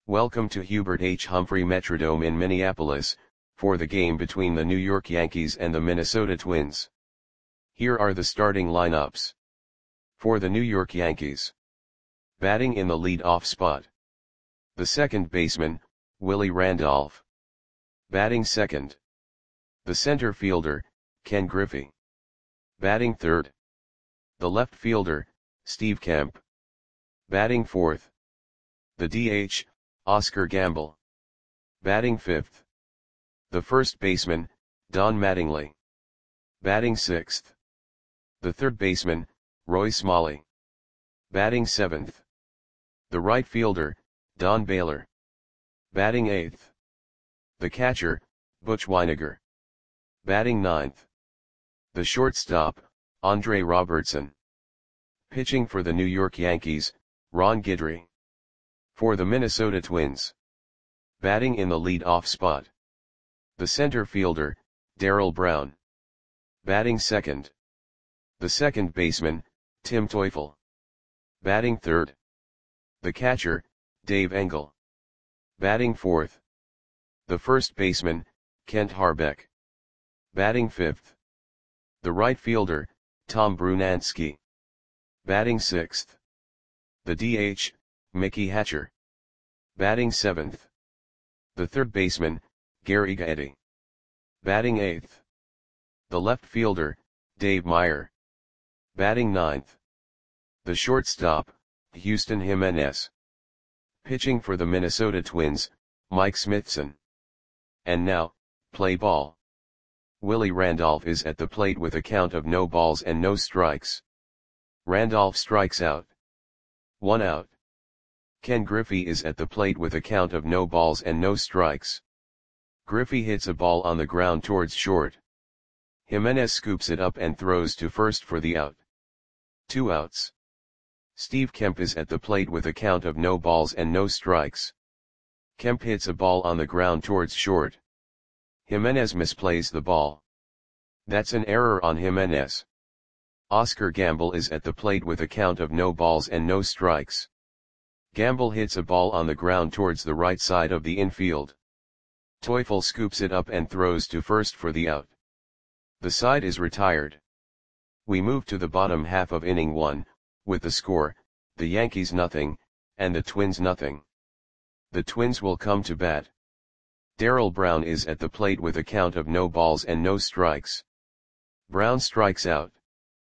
Welcome to Hubert H. Humphrey Metrodome in Minneapolis, for the game between the New York Yankees and the Minnesota Twins. Here are the starting lineups. For the New York Yankees. Batting in the lead-off spot. The second baseman, Willie Randolph. Batting second. The center fielder, Ken Griffey. Batting third. The left fielder, Steve Kemp. Batting fourth. The DH, Oscar Gamble. Batting fifth. The first baseman, Don Mattingly. Batting sixth. The third baseman, Roy Smalley. Batting seventh. The right fielder, Don Baylor. Batting eighth. The catcher, Butch Wynegar. Batting ninth. The shortstop, Andre Robertson. Pitching for the New York Yankees, Ron Guidry. For the Minnesota Twins. Batting in the lead-off spot. The center fielder, Darrell Brown. Batting second. The second baseman, Tim Teufel. Batting third. The catcher, Dave Engel. Batting fourth. The first baseman, Kent Harbeck. Batting fifth. The right fielder, Tom Brunansky. Batting sixth. The DH, Mickey Hatcher. Batting seventh. The third baseman, Gary Gaetti. Batting eighth. The left fielder, Dave Meyer. Batting ninth. The shortstop, Houston Jimenez. Pitching for the Minnesota Twins, Mike Smithson. And now, play ball. Willie Randolph is at the plate with a count of no balls and no strikes. Randolph strikes out. 1 out. Ken Griffey is at the plate with a count of no balls and no strikes. Griffey hits a ball on the ground towards short. Jimenez scoops it up and throws to first for the out. 2 outs. Steve Kemp is at the plate with a count of no balls and no strikes. Kemp hits a ball on the ground towards short. Jimenez misplays the ball. That's an error on Jimenez. Oscar Gamble is at the plate with a count of no balls and no strikes. Gamble hits a ball on the ground towards the right side of the infield. Teufel scoops it up and throws to first for the out. The side is retired. We move to the bottom half of inning 1, with the score, the Yankees nothing, and the Twins nothing. The Twins will come to bat. Darrell Brown is at the plate with a count of no balls and no strikes. Brown strikes out.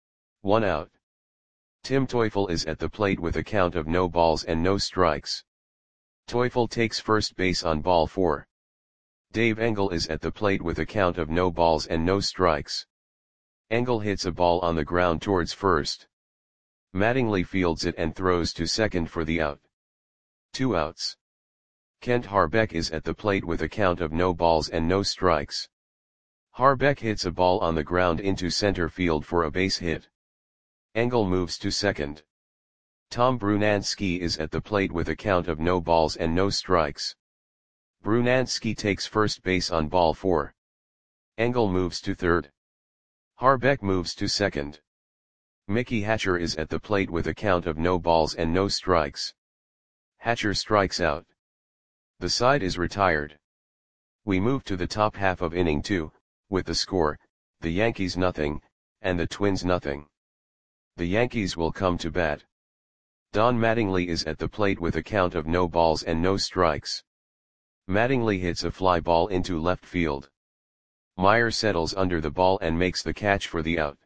1 out. Tim Teufel is at the plate with a count of no balls and no strikes. Teufel takes first base on ball 4. Dave Engel is at the plate with a count of no balls and no strikes. Engel hits a ball on the ground towards first. Mattingly fields it and throws to second for the out. 2 outs. Kent Harbeck is at the plate with a count of no balls and no strikes. Harbeck hits a ball on the ground into center field for a base hit. Engel moves to second. Tom Brunansky is at the plate with a count of no balls and no strikes. Brunansky takes first base on ball 4. Engel moves to third. Harbeck moves to second. Mickey Hatcher is at the plate with a count of no balls and no strikes. Hatcher strikes out. The side is retired. We move to the top half of inning 2, with the score, the Yankees nothing, and the Twins nothing. The Yankees will come to bat. Don Mattingly is at the plate with a count of no balls and no strikes. Mattingly hits a fly ball into left field. Meyer settles under the ball and makes the catch for the out.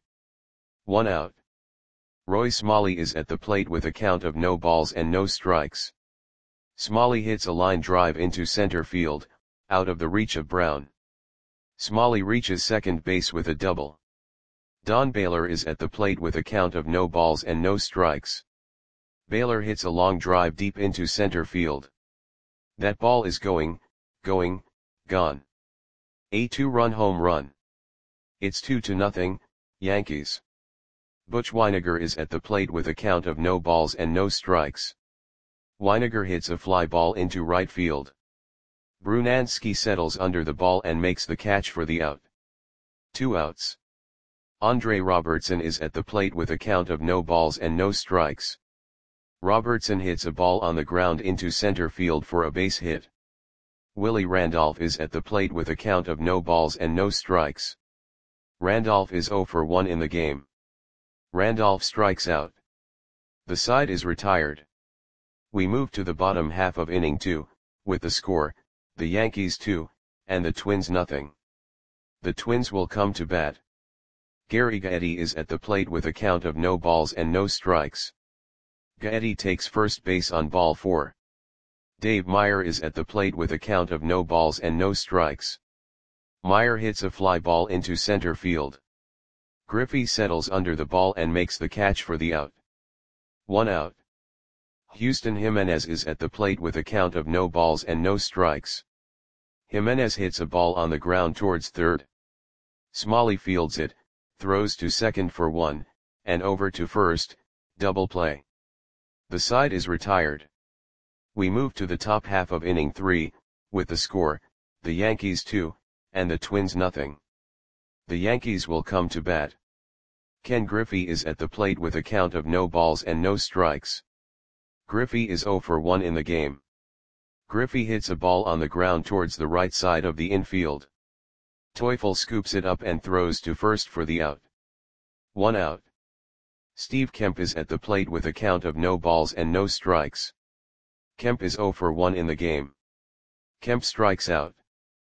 1 out. Roy Smalley is at the plate with a count of no balls and no strikes. Smalley hits a line drive into center field, out of the reach of Brown. Smalley reaches second base with a double. Don Baylor is at the plate with a count of no balls and no strikes. Baylor hits a long drive deep into center field. That ball is gone. A 2-run home run. It's 2-0, Yankees. Butch Wynegar is at the plate with a count of no balls and no strikes. Wynegar hits a fly ball into right field. Brunansky settles under the ball and makes the catch for the out. 2 outs. Andre Robertson is at the plate with a count of no balls and no strikes. Robertson hits a ball on the ground into center field for a base hit. Willie Randolph is at the plate with a count of no balls and no strikes. Randolph is 0 for 1 in the game. Randolph strikes out. The side is retired. We move to the bottom half of inning 2, with the score, the Yankees 2, and the Twins nothing. The Twins will come to bat. Gary Gaetti is at the plate with a count of no balls and no strikes. Gaetti takes first base on ball 4. Dave Meyer is at the plate with a count of no balls and no strikes. Meyer hits a fly ball into center field. Griffey settles under the ball and makes the catch for the out. 1 out. Houston Jimenez is at the plate with a count of no balls and no strikes. Jimenez hits a ball on the ground towards third. Smalley fields it, throws to second for 1, and over to first, double play. The side is retired. We move to the top half of inning 3, with the score, the Yankees 2, and the Twins nothing. The Yankees will come to bat. Ken Griffey is at the plate with a count of no balls and no strikes. Griffey is 0 for 1 in the game. Griffey hits a ball on the ground towards the right side of the infield. Teufel scoops it up and throws to first for the out. 1 out. Steve Kemp is at the plate with a count of no balls and no strikes. Kemp is 0 for 1 in the game. Kemp strikes out.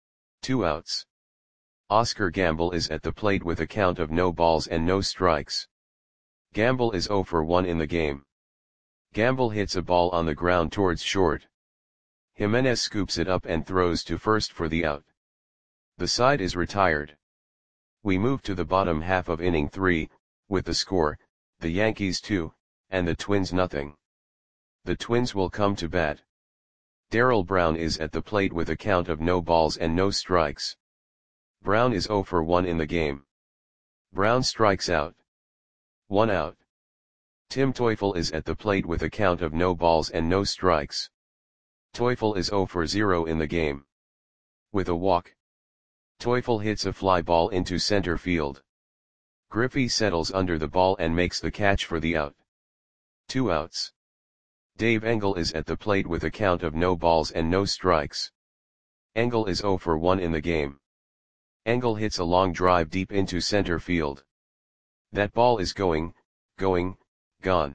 2 outs. Oscar Gamble is at the plate with a count of no balls and no strikes. Gamble is 0 for 1 in the game. Gamble hits a ball on the ground towards short. Jimenez scoops it up and throws to first for the out. The side is retired. We move to the bottom half of inning 3, with the score, the Yankees 2, and the Twins nothing. The Twins will come to bat. Darrell Brown is at the plate with a count of no balls and no strikes. Brown is 0 for 1 in the game. Brown strikes out. 1 out. Tim Teufel is at the plate with a count of no balls and no strikes. Teufel is 0 for 0 in the game. With a walk. Teufel hits a fly ball into center field. Griffey settles under the ball and makes the catch for the out. 2 outs. Dave Engel is at the plate with a count of no balls and no strikes. Engel is 0 for 1 in the game. Engel hits a long drive deep into center field. That ball is going, gone.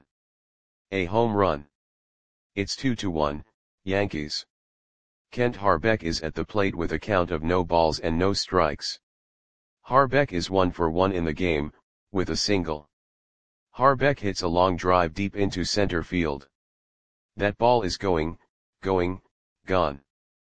A home run. It's 2-1, Yankees. Kent Harbeck is at the plate with a count of no balls and no strikes. Harbeck is 1 for 1 in the game, with a single. Harbeck hits a long drive deep into center field. That ball is going, gone.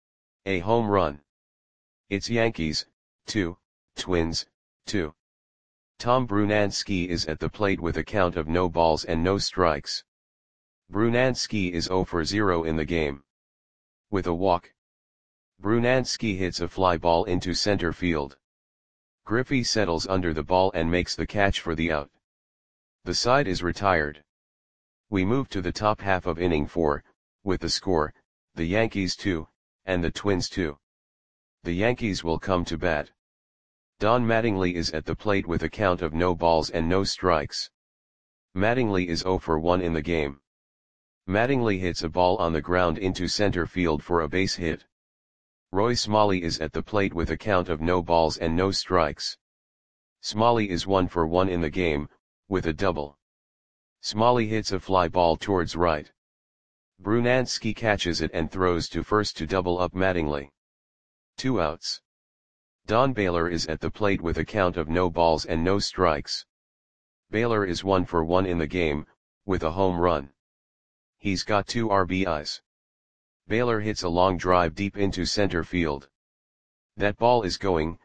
A home run. It's Yankees, 2, Twins, 2. Tom Brunansky is at the plate with a count of no balls and no strikes. Brunansky is 0 for 0 in the game. With a walk. Brunansky hits a fly ball into center field. Griffey settles under the ball and makes the catch for the out. The side is retired. We move to the top half of inning 4, with the score, the Yankees 2, and the Twins 2. The Yankees will come to bat. Don Mattingly is at the plate with a count of no balls and no strikes. Mattingly is 0 for 1 in the game. Mattingly hits a ball on the ground into center field for a base hit. Roy Smalley is at the plate with a count of no balls and no strikes. Smalley is 1 for 1 in the game, with a double. Smalley hits a fly ball towards right. Brunansky catches it and throws to first to double up Mattingly. 2 outs. Don Baylor is at the plate with a count of no balls and no strikes. Baylor is 1 for 1 in the game, with a home run. He's got 2 RBIs. Baylor hits a long drive deep into center field. That ball is going,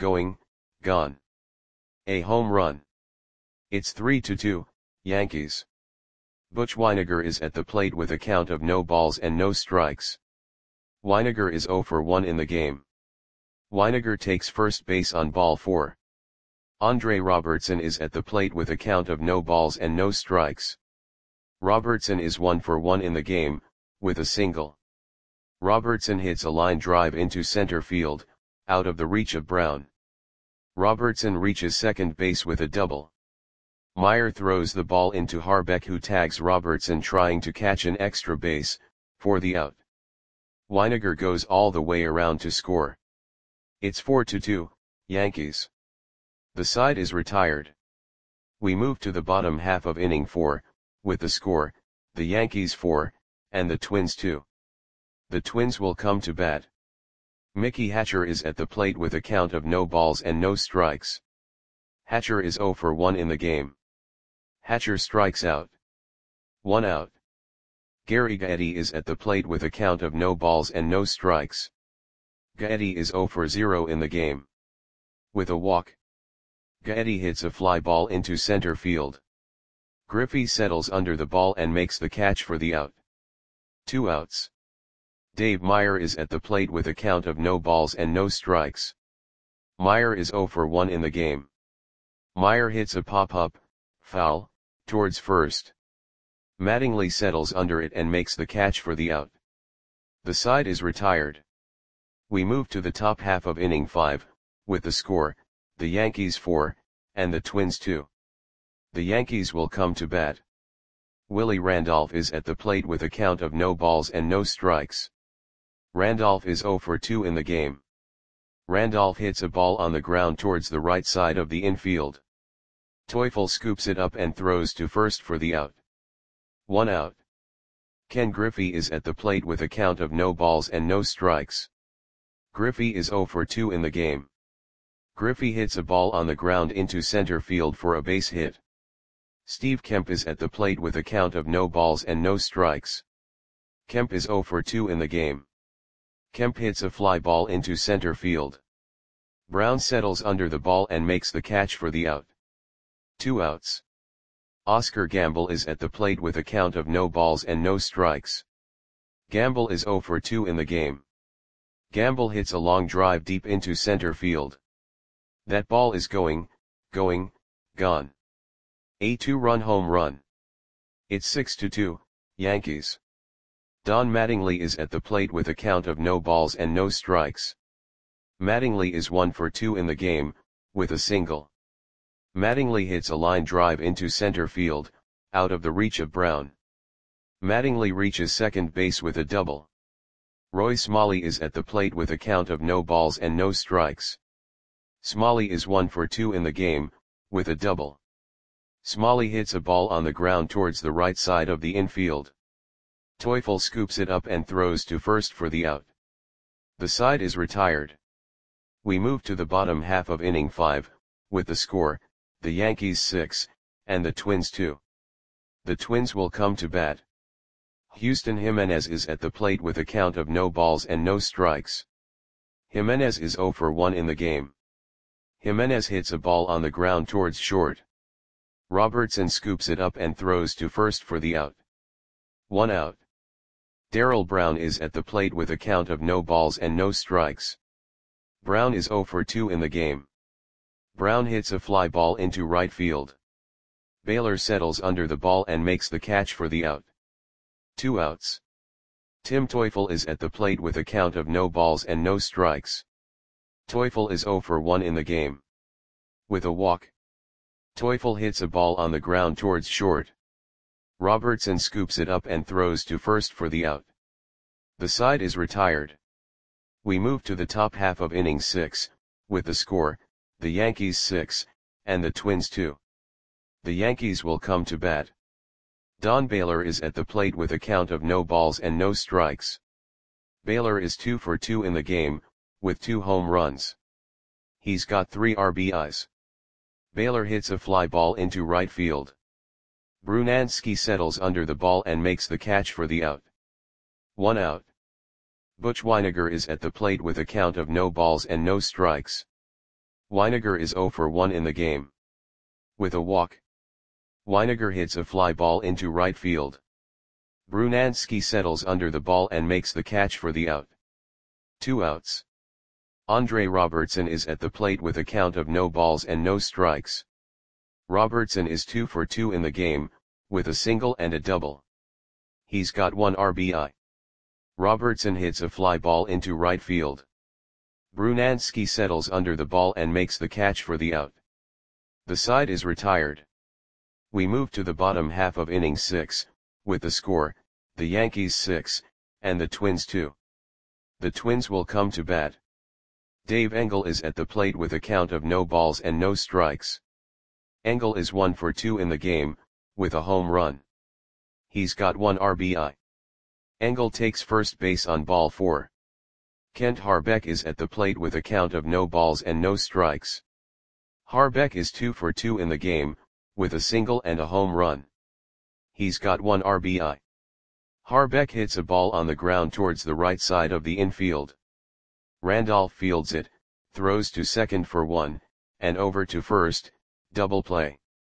gone. A home run. It's 3-2, Yankees. Butch Wynegar is at the plate with a count of no balls and no strikes. Wynegar is 0 for 1 in the game. Wynegar takes first base on ball 4. Andre Robertson is at the plate with a count of no balls and no strikes. Robertson is 1 for 1 in the game, with a single. Robertson hits a line drive into center field, out of the reach of Brown. Robertson reaches second base with a double. Meyer throws the ball into Harbeck, who tags Robertson trying to catch an extra base, for the out. Weiniger goes all the way around to score. It's 4-2, Yankees. The side is retired. We move to the bottom half of inning 4, with the score, the Yankees 4, and the Twins 2. The Twins will come to bat. Mickey Hatcher is at the plate with a count of no balls and no strikes. Hatcher is 0 for 1 in the game. Hatcher strikes out. 1 out. Gary Gaetti is at the plate with a count of no balls and no strikes. Gaetti is 0 for 0 in the game. With a walk. Gaetti hits a fly ball into center field. Griffey settles under the ball and makes the catch for the out. 2 outs. Dave Meyer is at the plate with a count of no balls and no strikes. Meyer is 0 for 1 in the game. Meyer hits a pop-up, foul, towards first. Mattingly settles under it and makes the catch for the out. The side is retired. We move to the top half of inning 5, with the score, the Yankees 4, and the Twins 2. The Yankees will come to bat. Willie Randolph is at the plate with a count of no balls and no strikes. Randolph is 0 for 2 in the game. Randolph hits a ball on the ground towards the right side of the infield. Teufel scoops it up and throws to first for the out. 1 out. Ken Griffey is at the plate with a count of no balls and no strikes. Griffey is 0 for 2 in the game. Griffey hits a ball on the ground into center field for a base hit. Steve Kemp is at the plate with a count of no balls and no strikes. Kemp is 0 for 2 in the game. Kemp hits a fly ball into center field. Brown settles under the ball and makes the catch for the out. 2 outs. Oscar Gamble is at the plate with a count of no balls and no strikes. Gamble is 0 for 2 in the game. Gamble hits a long drive deep into center field. That ball is gone. A 2-run home run. It's 6-2, Yankees. Don Mattingly is at the plate with a count of no balls and no strikes. Mattingly is 1 for 2 in the game, with a single. Mattingly hits a line drive into center field, out of the reach of Brown. Mattingly reaches second base with a double. Roy Smalley is at the plate with a count of no balls and no strikes. Smalley is 1 for 2 in the game, with a double. Smalley hits a ball on the ground towards the right side of the infield. Teufel scoops it up and throws to first for the out. The side is retired. We move to the bottom half of inning 5, with the score, the Yankees 6, and the Twins 2. The Twins will come to bat. Houston Jimenez is at the plate with a count of no balls and no strikes. Jimenez is 0 for 1 in the game. Jimenez hits a ball on the ground towards short. Robertson scoops it up and throws to first for the out. 1 out. Darrell Brown is at the plate with a count of no balls and no strikes. Brown is 0 for 2 in the game. Brown hits a fly ball into right field. Baylor settles under the ball and makes the catch for the out. 2 outs. Tim Teufel is at the plate with a count of no balls and no strikes. Teufel is 0 for 1 in the game. With a walk. Teufel hits a ball on the ground towards short. Robertson scoops it up and throws to first for the out. The side is retired. We move to the top half of inning 6, with the score, the Yankees 6, and the Twins 2. The Yankees will come to bat. Don Baylor is at the plate with a count of no balls and no strikes. Baylor is 2 for 2 in the game, with 2 home runs. He's got 3 RBIs. Baylor hits a fly ball into right field. Brunansky settles under the ball and makes the catch for the out. 1 out. Butch Weiniger is at the plate with a count of no balls and no strikes. Weiniger is 0 for 1 in the game. With a walk. Weiniger hits a fly ball into right field. Brunansky settles under the ball and makes the catch for the out. 2 outs. Andre Robertson is at the plate with a count of no balls and no strikes. Robertson is 2 for 2 in the game, with a single and a double. He's got 1 RBI. Robertson hits a fly ball into right field. Brunansky settles under the ball and makes the catch for the out. The side is retired. We move to the bottom half of inning 6, with the score, the Yankees 6, and the Twins 2. The Twins will come to bat. Dave Engel is at the plate with a count of no balls and no strikes. Engel is 1 for 2 in the game, with a home run. He's got 1 RBI. Engel takes first base on ball 4. Kent Harbeck is at the plate with a count of no balls and no strikes. Harbeck is 2 for 2 in the game, with a single and a home run. He's got 1 RBI. Harbeck hits a ball on the ground towards the right side of the infield. Randolph fields it, throws to second for 1, and over to first, double play.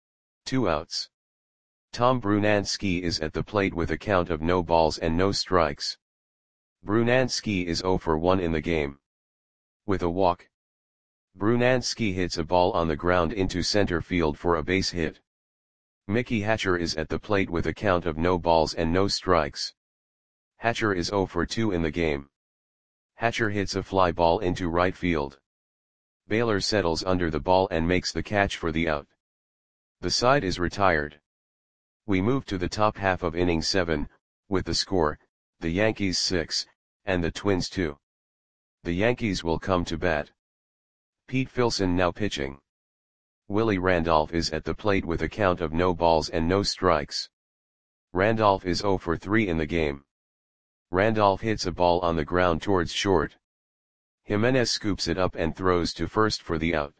2 outs. Tom Brunansky is at the plate with a count of no balls and no strikes. Brunansky is 0 for 1 in the game. With a walk. Brunansky hits a ball on the ground into center field for a base hit. Mickey Hatcher is at the plate with a count of no balls and no strikes. Hatcher is 0 for 2 in the game. Hatcher hits a fly ball into right field. Baylor settles under the ball and makes the catch for the out. The side is retired. We move to the top half of inning 7, with the score, the Yankees 6, and the Twins 2. The Yankees will come to bat. Pete Filson now pitching. Willie Randolph is at the plate with a count of no balls and no strikes. Randolph is 0 for 3 in the game. Randolph hits a ball on the ground towards short. Jimenez scoops it up and throws to first for the out.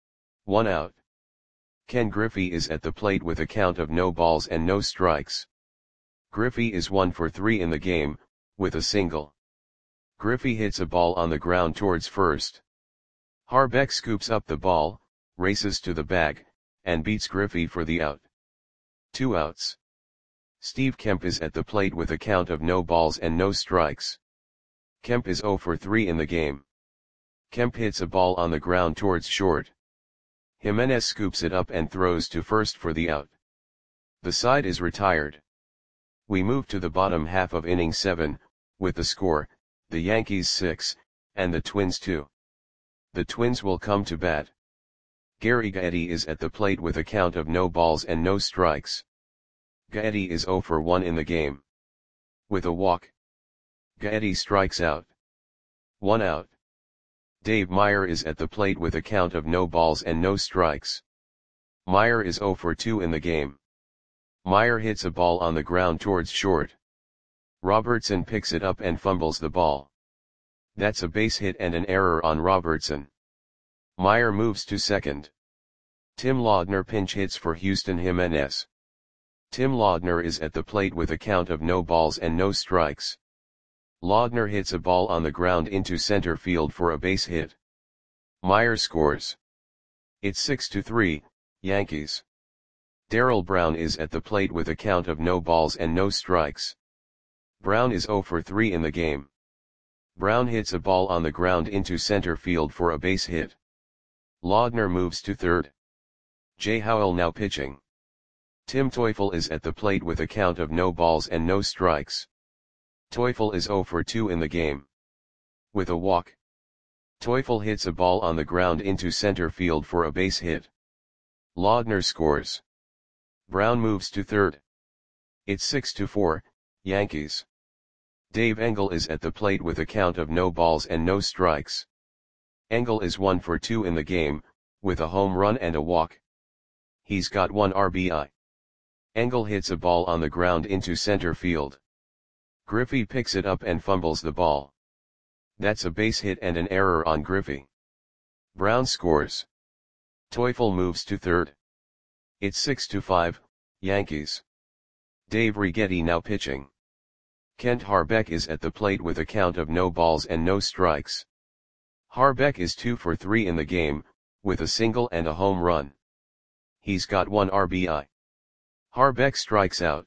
1 out. Ken Griffey is at the plate with a count of no balls and no strikes. Griffey is 1 for 3 in the game, with a single. Griffey hits a ball on the ground towards first. Harbeck scoops up the ball, races to the bag, and beats Griffey for the out. 2 outs. Steve Kemp is at the plate with a count of no balls and no strikes. Kemp is 0 for 3 in the game. Kemp hits a ball on the ground towards short. Jimenez scoops it up and throws to first for the out. The side is retired. We move to the bottom half of inning 7, with the score, the Yankees 6, and the Twins 2. The Twins will come to bat. Gary Gaetti is at the plate with a count of no balls and no strikes. Gaetti is 0 for 1 in the game. With a walk. Gaetti strikes out. 1 out. Dave Meyer is at the plate with a count of no balls and no strikes. Meyer is 0 for 2 in the game. Meyer hits a ball on the ground towards short. Robertson picks it up and fumbles the ball. That's a base hit and an error on Robertson. Meyer moves to second. Tim Laudner pinch hits for Houston Jimenez. Tim Laudner is at the plate with a count of no balls and no strikes. Laudner hits a ball on the ground into center field for a base hit. Meyer scores. It's 6-3, Yankees. Darrell Brown is at the plate with a count of no balls and no strikes. Brown is 0 for 3 in the game. Brown hits a ball on the ground into center field for a base hit. Laudner moves to third. Jay Howell now pitching. Tim Teufel is at the plate with a count of no balls and no strikes. Teufel is 0 for 2 in the game. With a walk. Teufel hits a ball on the ground into center field for a base hit. Laudner scores. Brown moves to third. It's 6-4, Yankees. Dave Engel is at the plate with a count of no balls and no strikes. Engel is 1 for 2 in the game, with a home run and a walk. He's got 1 RBI. Engel hits a ball on the ground into center field. Griffey picks it up and fumbles the ball. That's a base hit and an error on Griffey. Brown scores. Teufel moves to third. It's 6-5, Yankees. Dave Righetti now pitching. Kent Harbeck is at the plate with a count of no balls and no strikes. Harbeck is 2 for 3 in the game, with a single and a home run. He's got 1 RBI. Harbeck strikes out.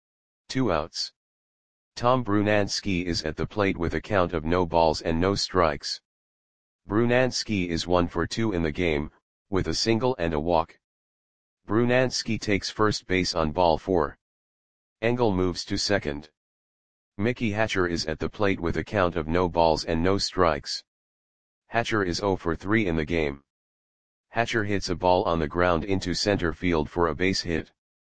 2 outs. Tom Brunansky is at the plate with a count of no balls and no strikes. Brunansky is 1 for 2 in the game, with a single and a walk. Brunansky takes first base on ball 4. Engel moves to second. Mickey Hatcher is at the plate with a count of no balls and no strikes. Hatcher is 0 for 3 in the game. Hatcher hits a ball on the ground into center field for a base hit.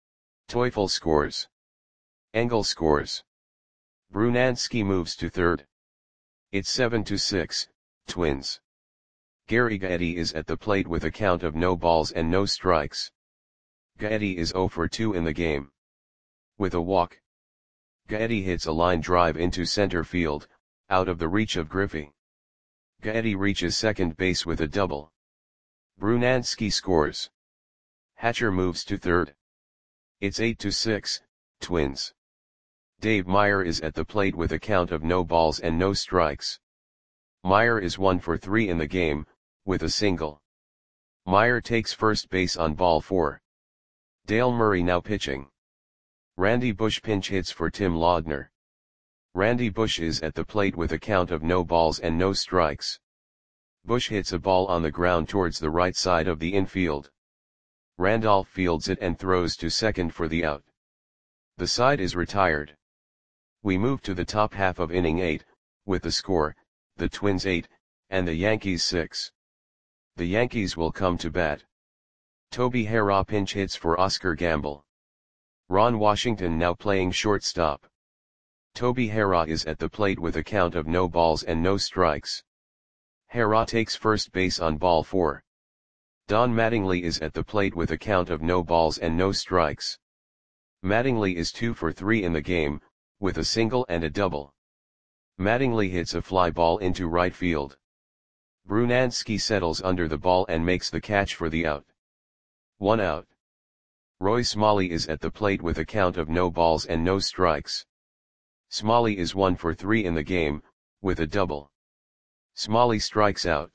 Teufel scores. Engel scores. Brunansky moves to third. It's 7-6, Twins. Gary Gaetti is at the plate with a count of no balls and no strikes. Gaetti is 0 for 2 in the game. With a walk, Gaetti hits a line drive into center field, out of the reach of Griffey. Gaetti reaches second base with a double. Brunansky scores. Hatcher moves to third. It's 8-6, Twins. Dave Meyer is at the plate with a count of no balls and no strikes. Meyer is 1 for 3 in the game, with a single. Meyer takes first base on ball 4. Dale Murray now pitching. Randy Bush pinch hits for Tim Laudner. Randy Bush is at the plate with a count of no balls and no strikes. Bush hits a ball on the ground towards the right side of the infield. Randolph fields it and throws to second for the out. The side is retired. We move to the top half of inning 8, with the score, the Twins 8, and the Yankees 6. The Yankees will come to bat. Toby Harrah pinch hits for Oscar Gamble. Ron Washington now playing shortstop. Toby Harrah is at the plate with a count of no balls and no strikes. Harrah takes first base on ball 4. Don Mattingly is at the plate with a count of no balls and no strikes. Mattingly is 2 for 3 in the game, with a single and a double. Mattingly hits a fly ball into right field. Brunansky settles under the ball and makes the catch for the out. 1 out. Roy Smalley is at the plate with a count of no balls and no strikes. Smalley is 1 for 3 in the game, with a double. Smalley strikes out.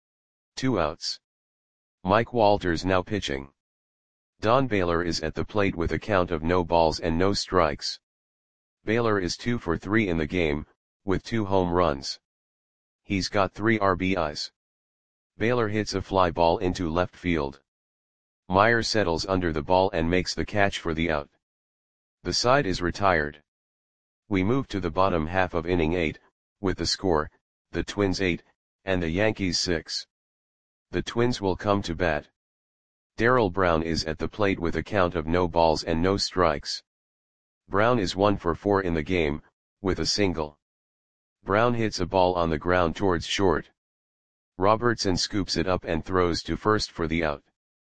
2 outs. Mike Walters now pitching. Don Baylor is at the plate with a count of no balls and no strikes. Baylor is 2 for 3 in the game, with 2 home runs. He's got 3 RBIs. Baylor hits a fly ball into left field. Meyer settles under the ball and makes the catch for the out. The side is retired. We move to the bottom half of inning 8, with the score, the Twins 8, and the Yankees 6. The Twins will come to bat. Darrell Brown is at the plate with a count of no balls and no strikes. Brown is 1 for 4 in the game, with a single. Brown hits a ball on the ground towards short. Robertson scoops it up and throws to first for the out.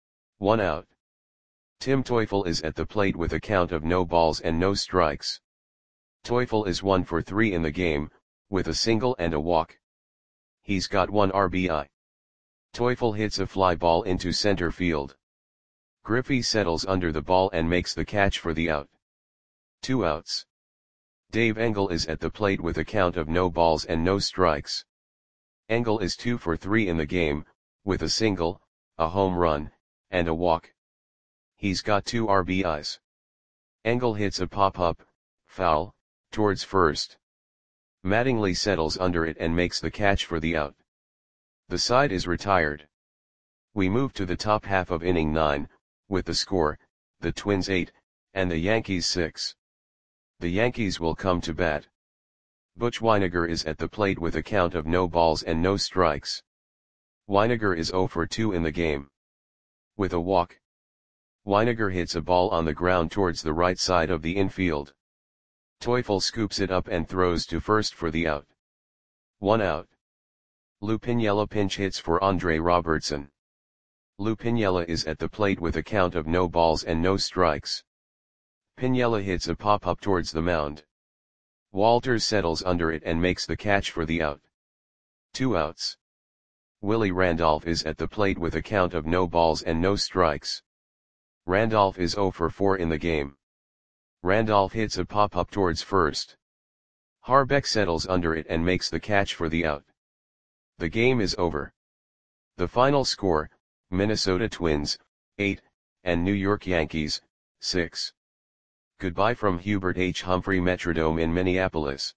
1 out. Tim Teufel is at the plate with a count of no balls and no strikes. Teufel is 1 for 3 in the game, with a single and a walk. He's got 1 RBI. Teufel hits a fly ball into center field. Griffey settles under the ball and makes the catch for the out. 2 outs. Dave Engel is at the plate with a count of no balls and no strikes. Engel is 2 for 3 in the game, with a single, a home run, and a walk. He's got 2 RBIs. Engel hits a pop-up, foul, towards first. Mattingly settles under it and makes the catch for the out. The side is retired. We move to the top half of inning 9, with the score, the Twins 8, and the Yankees 6. The Yankees will come to bat. Butch Wynegar is at the plate with a count of no balls and no strikes. Wynegar is 0 for 2 in the game. With a walk, Wynegar hits a ball on the ground towards the right side of the infield. Teufel scoops it up and throws to first for the out. 1 out. Lou Piniella pinch hits for Andre Robertson. Lou Piniella is at the plate with a count of no balls and no strikes. Piniella hits a pop-up towards the mound. Walters settles under it and makes the catch for the out. 2 outs. Willie Randolph is at the plate with a count of no balls and no strikes. Randolph is 0 for 4 in the game. Randolph hits a pop-up towards first. Harbeck settles under it and makes the catch for the out. The game is over. The final score, Minnesota Twins, 8, and New York Yankees, 6. Goodbye from Hubert H. Humphrey Metrodome in Minneapolis.